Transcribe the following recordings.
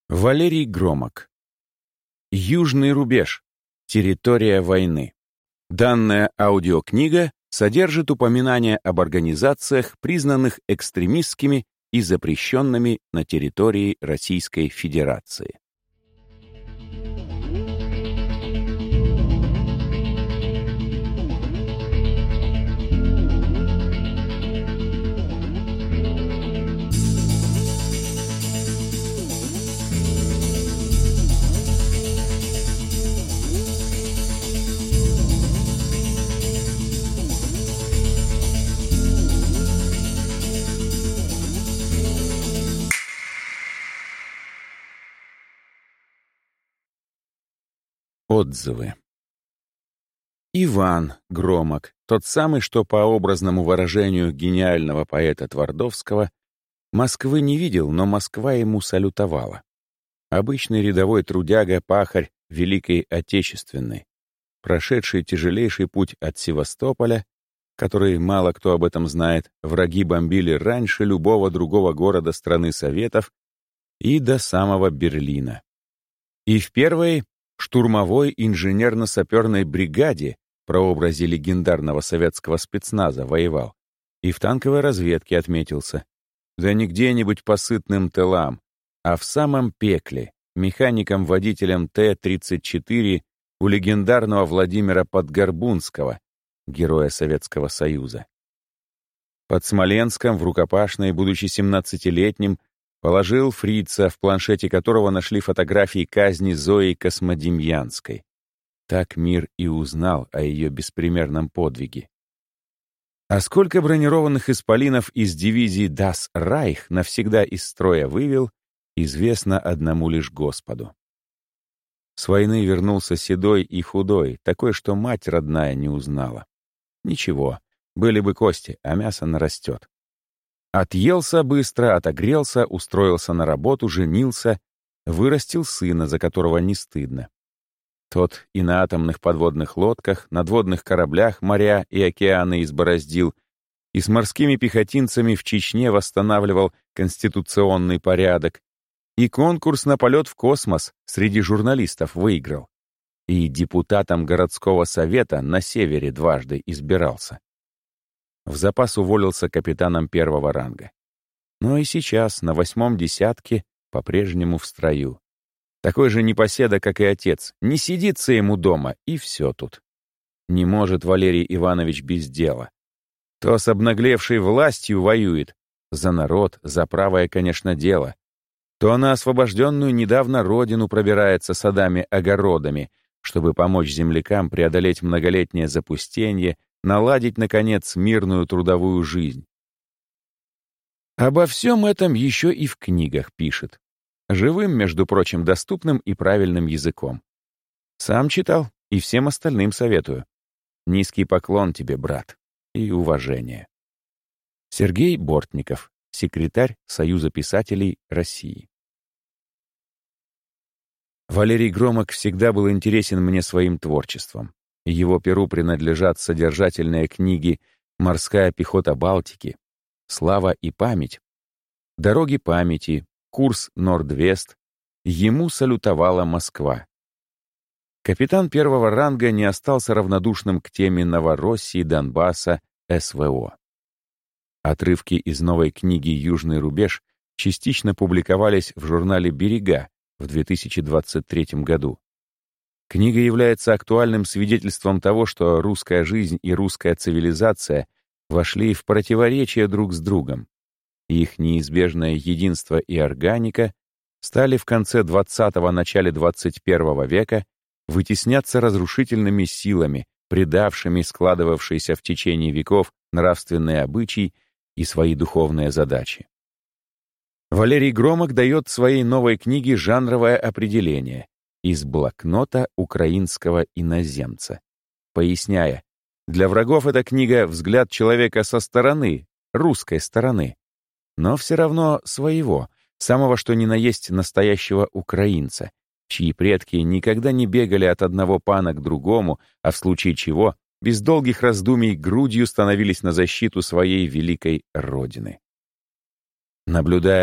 Валерий Громок. Южный рубеж. Территория войны. Данная аудиокнига содержит упоминания об организациях, признанных экстремистскими и запрещенными на территории Российской Федерации. Отзывы. Иван Громок, тот самый, что по образному выражению гениального поэта Твардовского, Москвы не видел, но Москва ему салютовала. Обычный рядовой трудяга-пахарь Великой Отечественной, прошедший тяжелейший путь от Севастополя, который, мало кто об этом знает, враги бомбили раньше любого другого города страны Советов, и до самого Берлина. И в первой штурмовой инженерно-саперной бригаде, прообразе легендарного советского спецназа, воевал, и в танковой разведке отметился. Да не где-нибудь по сытным тылам, а в самом пекле, механиком-водителем Т-34 у легендарного Владимира Подгорбунского, героя Советского Союза. Под Смоленском в рукопашной, будучи 17-летним, положил фрица, в планшете которого нашли фотографии казни Зои Космодемьянской. Так мир и узнал о ее беспримерном подвиге. А сколько бронированных исполинов из дивизии «Das Reich» навсегда из строя вывел, известно одному лишь Господу. С войны вернулся седой и худой, такой, что мать родная не узнала. Ничего, были бы кости, а мясо нарастет. Отъелся быстро, отогрелся, устроился на работу, женился, вырастил сына, за которого не стыдно. Тот и на атомных подводных лодках, надводных кораблях моря и океаны избороздил, и с морскими пехотинцами в Чечне восстанавливал конституционный порядок, и конкурс на полет в космос среди журналистов выиграл, и депутатом городского совета на севере дважды избирался. В запас уволился капитаном первого ранга. Но и сейчас, на 8-м десятке, по-прежнему в строю. Такой же непоседа, как и отец. Не сидится ему дома, и все тут. Не может Валерий Иванович без дела. То с обнаглевшей властью воюет. За народ, за правое, конечно, дело. То на освобожденную недавно родину пробирается садами-огородами, чтобы помочь землякам преодолеть многолетнее запустение, наладить, наконец, мирную трудовую жизнь. Обо всем этом еще и в книгах пишет. Живым, между прочим, доступным и правильным языком. Сам читал и всем остальным советую. Низкий поклон тебе, брат, и уважение. Сергей Бортников, секретарь Союза писателей России. Валерий Громок всегда был интересен мне своим творчеством. Его перу принадлежат содержательные книги «Морская пехота Балтики», «Слава и память», «Дороги памяти», «Курс Норд-Вест», «Ему салютовала Москва». Капитан первого ранга не остался равнодушным к теме Новороссии, Донбасса, СВО. Отрывки из новой книги «Южный рубеж» частично публиковались в журнале «Берега» в 2023 году. Книга является актуальным свидетельством того, что русская жизнь и русская цивилизация вошли в противоречие друг с другом. Их неизбежное единство и органика стали в конце XX – начале XXI века вытесняться разрушительными силами, предавшими складывавшиеся в течение веков нравственные обычаи и свои духовные задачи. Валерий Громок дает в своей новой книге жанровое определение из блокнота украинского иноземца, поясняя, для врагов эта книга — взгляд человека со стороны, русской стороны, но все равно своего, самого что ни на есть настоящего украинца, чьи предки никогда не бегали от одного пана к другому, а в случае чего без долгих раздумий грудью становились на защиту своей великой родины. Наблюдая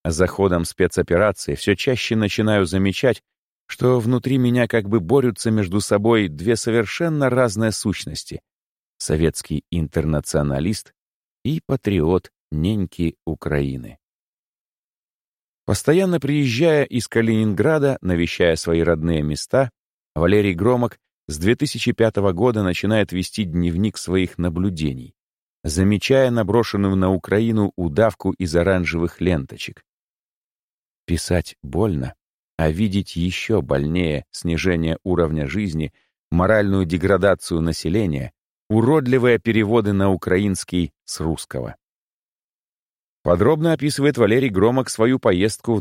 А за ходом спецоперации все чаще начинаю замечать, что внутри меня как бы борются между собой две совершенно разные сущности — советский интернационалист и патриот неньки Украины. Постоянно приезжая из Калининграда, навещая свои родные места, Валерий Громок с 2005 года начинает вести дневник своих наблюдений, замечая наброшенную на Украину удавку из оранжевых ленточек. Писать больно, а видеть еще больнее снижение уровня жизни, моральную деградацию населения, уродливые переводы на украинский с русского. Подробно описывает Валерий Громок свою поездку в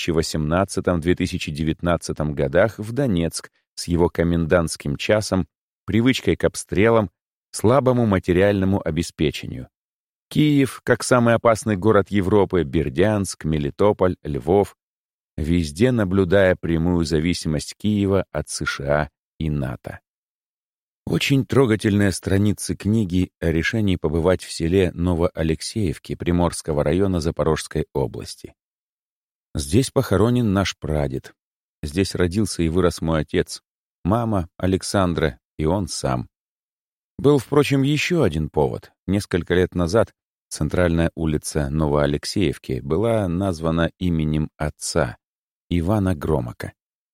2018-2019 годах в Донецк с его комендантским часом, привычкой к обстрелам, слабому материальному обеспечению. Киев, как самый опасный город Европы, Бердянск, Мелитополь, Львов, везде наблюдая прямую зависимость Киева от США и НАТО. Очень трогательные страницы книги о решении побывать в селе Новоалексеевке Приморского района Запорожской области. Здесь похоронен наш прадед. Здесь родился и вырос мой отец, мама Александра и он сам. Был, впрочем, еще один повод. Несколько лет назад центральная улица Новоалексеевки была названа именем отца, Ивана Громока.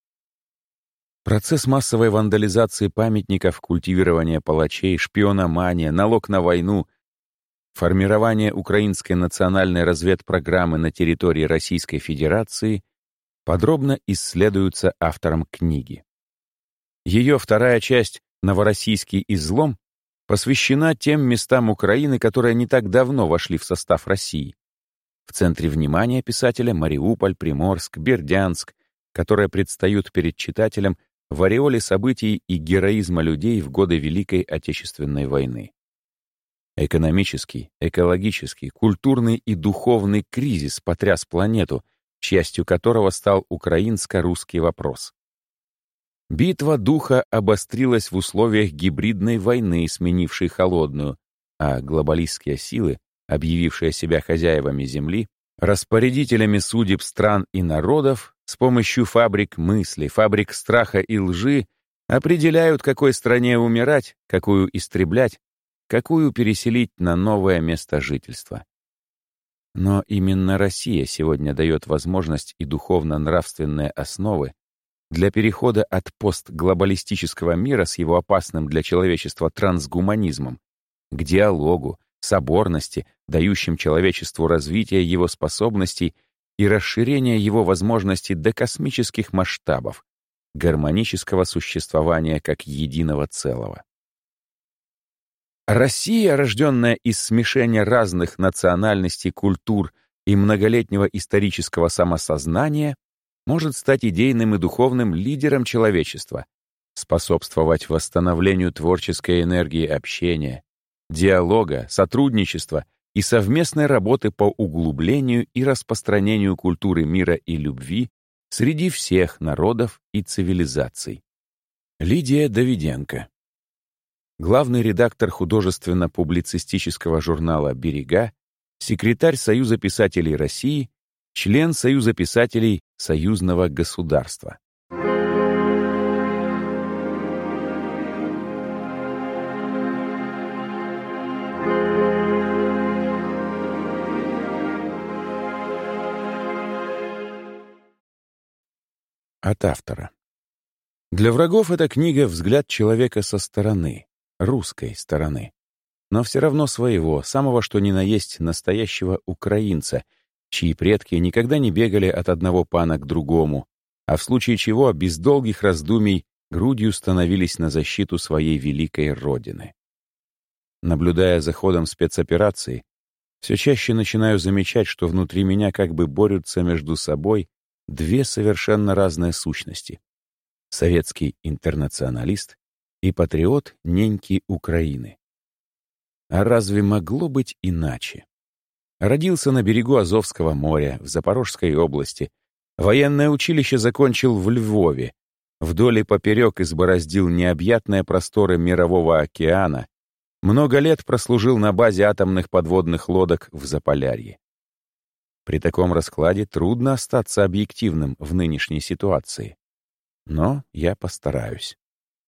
Процесс массовой вандализации памятников, культивирования палачей, шпиономания, налог на войну, формирование украинской национальной разведпрограммы на территории Российской Федерации подробно исследуются автором книги. Ее вторая часть «Новороссийский излом» посвящена тем местам Украины, которые не так давно вошли в состав России. В центре внимания писателя Мариуполь, Приморск, Бердянск, которые предстают перед читателем в ореоле событий и героизма людей в годы Великой Отечественной войны. Экономический, экологический, культурный и духовный кризис потряс планету, частью которого стал украинско-русский вопрос. Битва духа обострилась в условиях гибридной войны, сменившей холодную, а глобалистские силы, объявившие себя хозяевами Земли, распорядителями судеб стран и народов, с помощью фабрик мысли, фабрик страха и лжи определяют, какой стране умирать, какую истреблять, какую переселить на новое место жительства. Но именно Россия сегодня дает возможность и духовно-нравственные основы для перехода от постглобалистического мира с его опасным для человечества трансгуманизмом к диалогу, соборности, дающим человечеству развитие его способностей и расширение его возможностей до космических масштабов, гармонического существования как единого целого. Россия, рожденная из смешения разных национальностей, культур и многолетнего исторического самосознания, может стать идейным и духовным лидером человечества, способствовать восстановлению творческой энергии общения, диалога, сотрудничества и совместной работы по углублению и распространению культуры мира и любви среди всех народов и цивилизаций. Лидия Давиденко. Главный редактор художественно-публицистического журнала «Берега», секретарь Союза писателей России, член Союза писателей Союзного государства. От автора. Для врагов эта книга — взгляд человека со стороны, русской стороны, но все равно своего, самого что ни на есть настоящего украинца, чьи предки никогда не бегали от одного пана к другому, а в случае чего без долгих раздумий грудью становились на защиту своей великой родины. Наблюдая за ходом спецоперации, все чаще начинаю замечать, что внутри меня как бы борются между собой две совершенно разные сущности — советский интернационалист и патриот неньки Украины. А разве могло быть иначе? Родился на берегу Азовского моря, в Запорожской области, военное училище закончил в Львове, вдоль и поперек избороздил необъятные просторы Мирового океана, много лет прослужил на базе атомных подводных лодок в Заполярье. При таком раскладе трудно остаться объективным в нынешней ситуации. Но я постараюсь.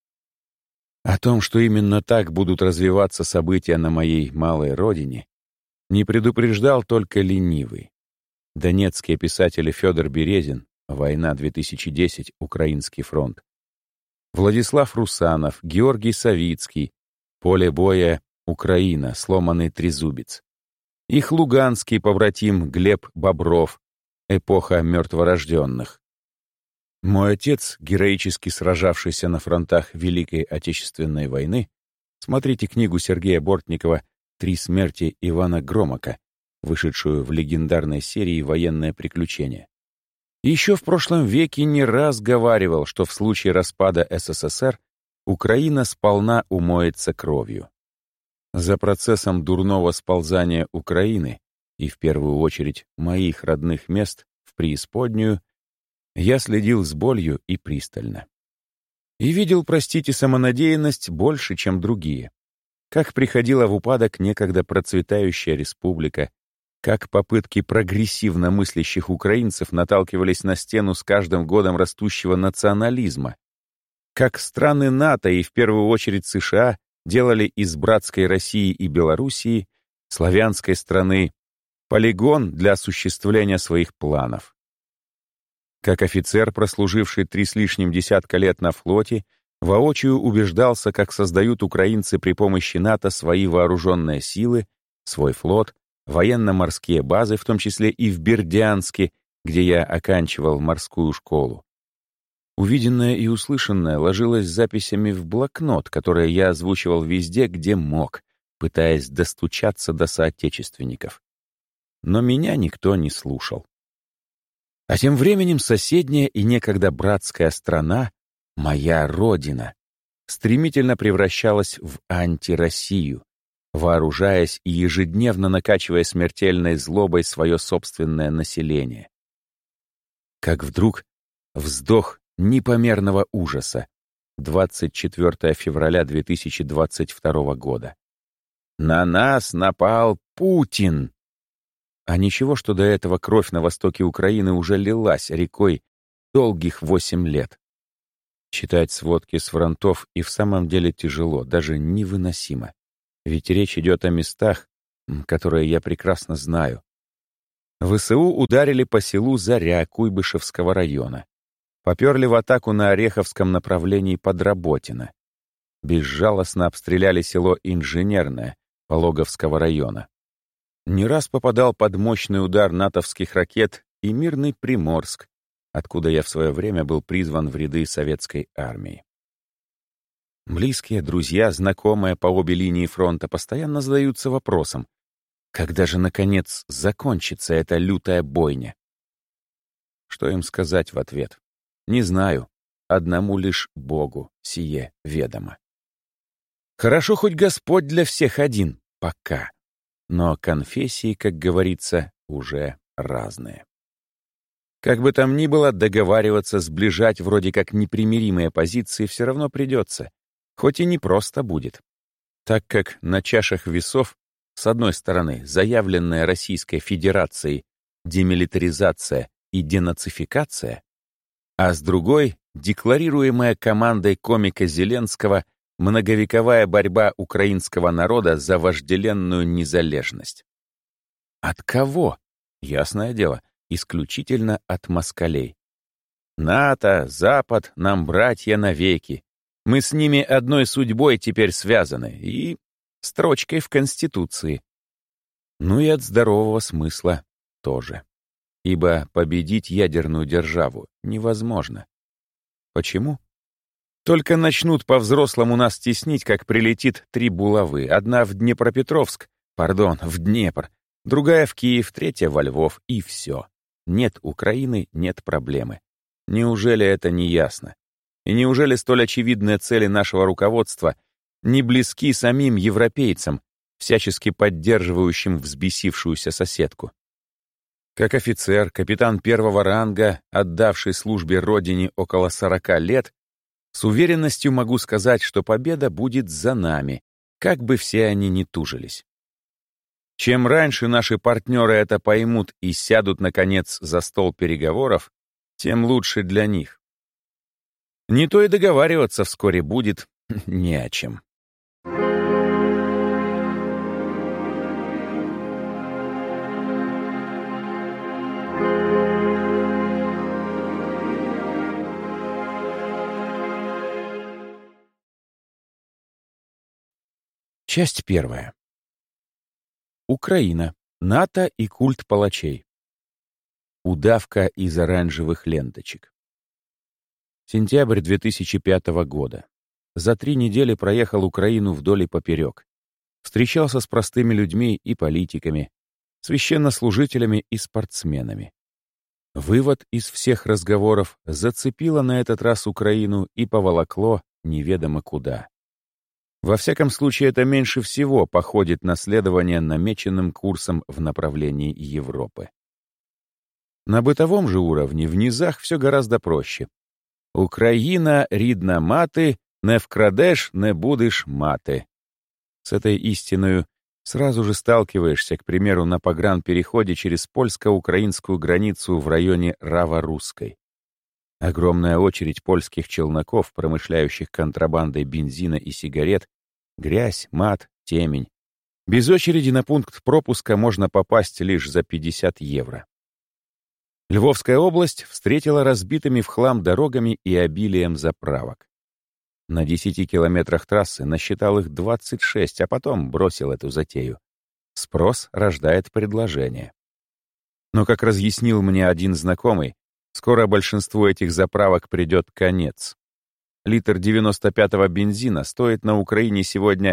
О том, что именно так будут развиваться события на моей малой родине, не предупреждал только ленивый. Донецкие писатели Федор Березин, «Война 2010. Украинский фронт», Владислав Русанов, Георгий Савицкий, «Поле боя. Украина. Сломанный трезубец». Их луганский побратим Глеб Бобров, «Эпоха мертворожденных». Мой отец, героически сражавшийся на фронтах Великой Отечественной войны, смотрите книгу Сергея Бортникова «Три смерти Ивана Громока», вышедшую в легендарной серии «Военное приключение». Еще в прошлом веке не раз говаривал, что в случае распада СССР Украина сполна умоется кровью. За процессом дурного сползания Украины и, в первую очередь, моих родных мест в преисподнюю, я следил с болью и пристально. И видел, простите, самонадеянность больше, чем другие. Как приходила в упадок некогда процветающая республика, как попытки прогрессивно мыслящих украинцев наталкивались на стену с каждым годом растущего национализма, как страны НАТО и, в первую очередь, США делали из братской России и Белоруссии, славянской страны, полигон для осуществления своих планов. Как офицер, прослуживший 3 с лишним десятка лет на флоте, воочию убеждался, как создают украинцы при помощи НАТО свои вооруженные силы, свой флот, военно-морские базы, в том числе и в Бердянске, где я оканчивал морскую школу. Увиденное и услышанное ложилось записями в блокнот, который я озвучивал везде, где мог, пытаясь достучаться до соотечественников. Но меня никто не слушал. А тем временем соседняя и некогда братская страна, моя родина, стремительно превращалась в антироссию, вооружаясь и ежедневно накачивая смертельной злобой свое собственное население. Как вдруг вздох непомерного ужаса. 24 февраля 2022 года. На нас напал Путин! А ничего, что до этого кровь на востоке Украины уже лилась рекой долгих 8 лет. Читать сводки с фронтов и в самом деле тяжело, даже невыносимо. Ведь речь идет о местах, которые я прекрасно знаю. ВСУ ударили по селу Заря Куйбышевского района. Поперли в атаку на Ореховском направлении под Работино. Безжалостно обстреляли село Инженерное Пологовского района. Не раз попадал под мощный удар натовских ракет и мирный Приморск, откуда я в свое время был призван в ряды советской армии. Близкие, друзья, знакомые по обе линии фронта постоянно задаются вопросом, когда же, наконец, закончится эта лютая бойня? Что им сказать в ответ? Не знаю. Одному лишь Богу сие ведомо. Хорошо, хоть Господь для всех один, пока. Но конфессии, как говорится, уже разные. Как бы там ни было, договариваться, сближать вроде как непримиримые позиции все равно придется, хоть и не просто будет. Так как на чашах весов, с одной стороны, заявленная Российской Федерацией демилитаризация и денацификация, а с другой — декларируемая командой комика Зеленского многовековая борьба украинского народа за вожделенную незалежность. От кого? Ясное дело, исключительно от москалей. НАТО, Запад, нам братья навеки. Мы с ними одной судьбой теперь связаны и строчкой в Конституции. Ну и от здорового смысла тоже. Ибо победить ядерную державу невозможно. Почему? Только начнут по-взрослому нас теснить, как прилетит 3 булавы. Одна в Днепропетровск, в Днепр, другая в Киев, третья во Львов, и все. Нет Украины, нет проблемы. Неужели это не ясно? И неужели столь очевидные цели нашего руководства не близки самим европейцам, всячески поддерживающим взбесившуюся соседку? Как офицер, капитан первого ранга, отдавший службе Родине около 40 лет, с уверенностью могу сказать, что победа будет за нами, как бы все они ни тужились. Чем раньше наши партнеры это поймут и сядут, наконец, за стол переговоров, тем лучше для них. Не то и договариваться вскоре будет не о чем. Часть первая. Украина. НАТО и культ палачей. Удавка из оранжевых ленточек. Сентябрь 2005 года. За 3 недели проехал Украину вдоль и поперек. Встречался с простыми людьми и политиками, священнослужителями и спортсменами. Вывод из всех разговоров: зацепило на этот раз Украину и поволокло неведомо куда. Во всяком случае, это меньше всего походит на следование намеченным курсом в направлении Европы. На бытовом же уровне в низах все гораздо проще. «Украина, рідна мати, не вкрадеш, не будеш мати». С этой истиною сразу же сталкиваешься, к примеру, на погранпереходе через польско-украинскую границу в районе Рава-Русской. Огромная очередь польских челноков, промышляющих контрабандой бензина и сигарет, грязь, мат, темень. Без очереди на пункт пропуска можно попасть лишь за 50 евро. Львовская область встретила разбитыми в хлам дорогами и обилием заправок. На 10 километрах трассы насчитал их 26, а потом бросил эту затею. Спрос рождает предложение. Но, как разъяснил мне один знакомый, скоро большинству этих заправок придет конец. Литр 95-го бензина стоит на Украине сегодня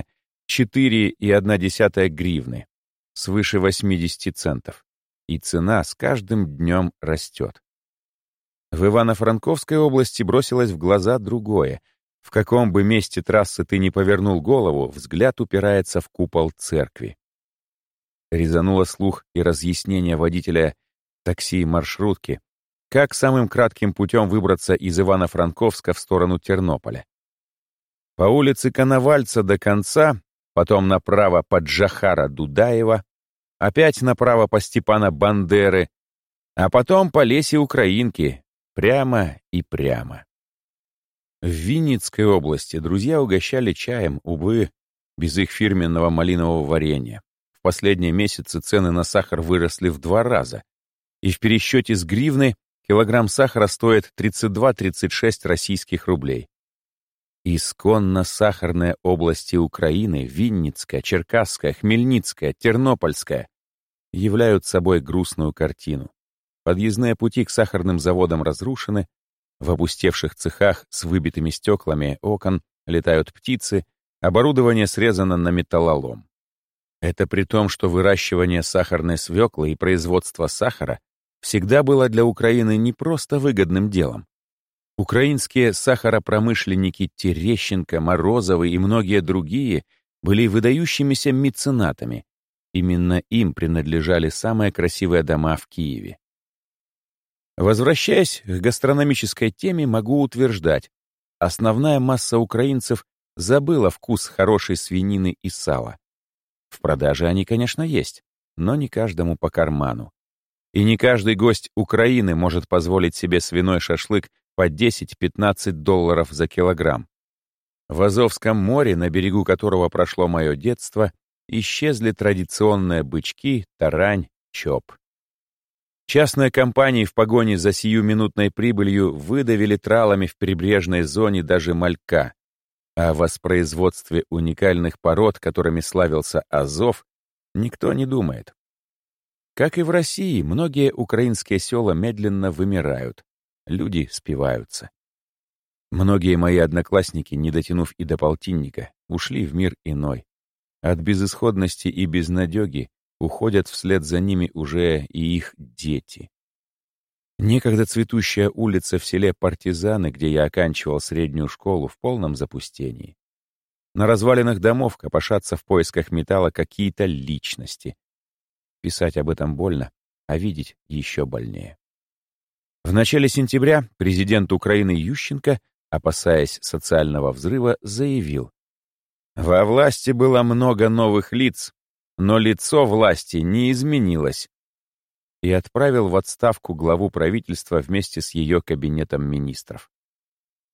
4,1 гривны, свыше 80 центов. И цена с каждым днем растет. В Ивано-Франковской области бросилось в глаза другое. В каком бы месте трассы ты ни повернул голову, взгляд упирается в купол церкви. Резануло слух и разъяснение водителя такси-маршрутки, как самым кратким путем выбраться из Ивано-Франковска в сторону Тернополя. По улице Коновальца до конца, потом направо по Джохара Дудаева, опять направо по Степана Бандеры, а потом по Лесе Украинки, прямо и прямо. В Винницкой области друзья угощали чаем, увы, без их фирменного малинового варенья. В последние месяцы цены на сахар выросли в 2 раза, и в пересчете с гривны килограмм сахара стоит 32-36 российских рублей. Исконно сахарные области Украины, Винницкая, Черкасская, Хмельницкая, Тернопольская, являют собой грустную картину. Подъездные пути к сахарным заводам разрушены, в опустевших цехах с выбитыми стеклами окон летают птицы, оборудование срезано на металлолом. Это при том, что выращивание сахарной свеклы и производство сахара всегда было для Украины не просто выгодным делом. Украинские сахаропромышленники Терещенко, Морозовы и многие другие были выдающимися меценатами. Именно им принадлежали самые красивые дома в Киеве. Возвращаясь к гастрономической теме, могу утверждать, основная масса украинцев забыла вкус хорошей свинины и сала. В продаже они, конечно, есть, но не каждому по карману. И не каждый гость Украины может позволить себе свиной шашлык по $10-15 за килограмм. В Азовском море, на берегу которого прошло мое детство, исчезли традиционные бычки, тарань, чоп. Частные компании в погоне за сиюминутной прибылью выдавили тралами в прибрежной зоне даже малька, а о воспроизводстве уникальных пород, которыми славился Азов, никто не думает. Как и в России, многие украинские села медленно вымирают, люди спиваются. Многие мои одноклассники, не дотянув и до полтинника, ушли в мир иной. От безысходности и безнадёги уходят вслед за ними уже и их дети. Некогда цветущая улица в селе Партизаны, где я оканчивал среднюю школу, в полном запустении. На развалинах домов копошатся в поисках металла какие-то личности. Писать об этом больно, а видеть еще больнее. В начале сентября президент Украины Ющенко, опасаясь социального взрыва, заявил: «Во власти было много новых лиц, но лицо власти не изменилось, и отправил в отставку главу правительства вместе с ее кабинетом министров.